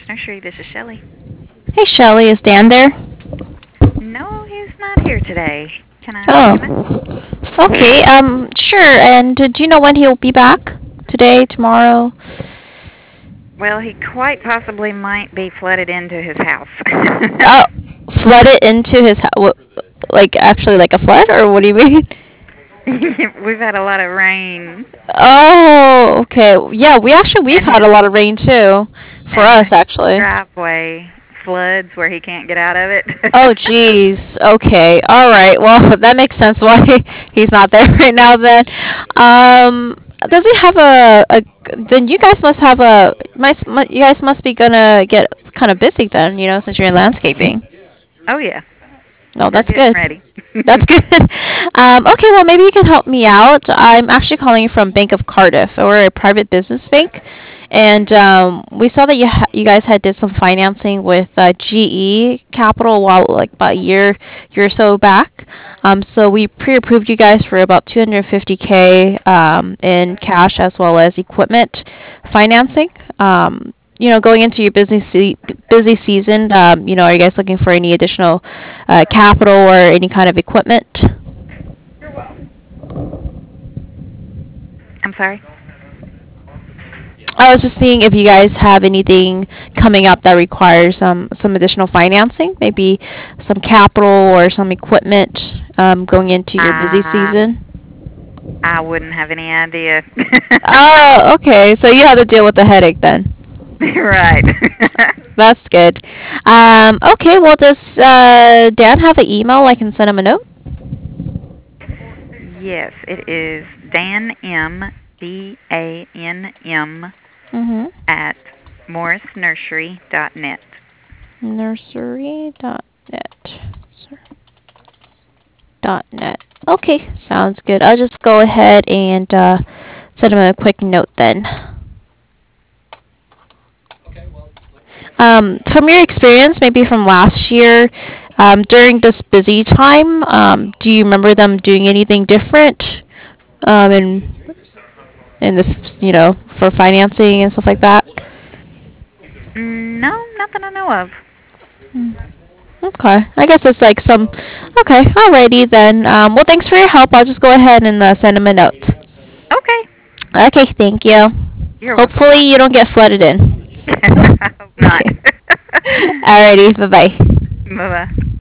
Nursery. This is Shelly. Hey Shelly, is Dan there? No, he's not here today. Can I take a message? Oh, okay. Sure. And do you know when he'll be back? Today, tomorrow? Well, he quite possibly might be flooded into his house. Oh, flooded into his house. Like actually, like a flood, or what do you mean? We've had a lot of rain, Oh, okay. Yeah, we've and had a his lot of rain too. For and us, his actually. driveway floods where he can't get out of it. Oh, geez. Okay. All right. Well, that makes sense why he's not there right now then. Does he have a then you guys must have you guys must be gonna get kind of busy then, since you're in landscaping. Oh yeah, No, we're that's getting good. ready. That's good. Okay, well, maybe you can help me out. I'm actually calling you from Bank of Cardiff. We're a private business bank, and we saw that you guys had did some financing with GE Capital while like about a year or so back. So we pre-approved you guys for about 250K in cash as well as equipment financing. Going into your busy season, are you guys looking for any additional capital or any kind of equipment? I'm sorry. I was just seeing if you guys have anything coming up that requires some additional financing, maybe some capital or some equipment going into your busy Uh, season. I wouldn't have any idea. Oh, okay. So you have to deal with the headache then. Right. That's good. Okay, well, does Dan have an email? I can send him a note. Yes, it is Dan M. DANM Mm-hmm. at morrisnursery.net. Nursery.net. Net. Okay, sounds good. I'll just go ahead and send him a quick note then. From your experience, maybe from last year, during this busy time, do you remember them doing anything different in for financing and stuff like that? No, nothing I know of. Okay, I guess it's like some. Okay, alrighty then. Well, thanks for your help. I'll just go ahead and send him a note. Okay, Okay, thank you. you're welcome. Hopefully, you don't get flooded in. I hope not. Okay. Alrighty, bye bye. Bye bye.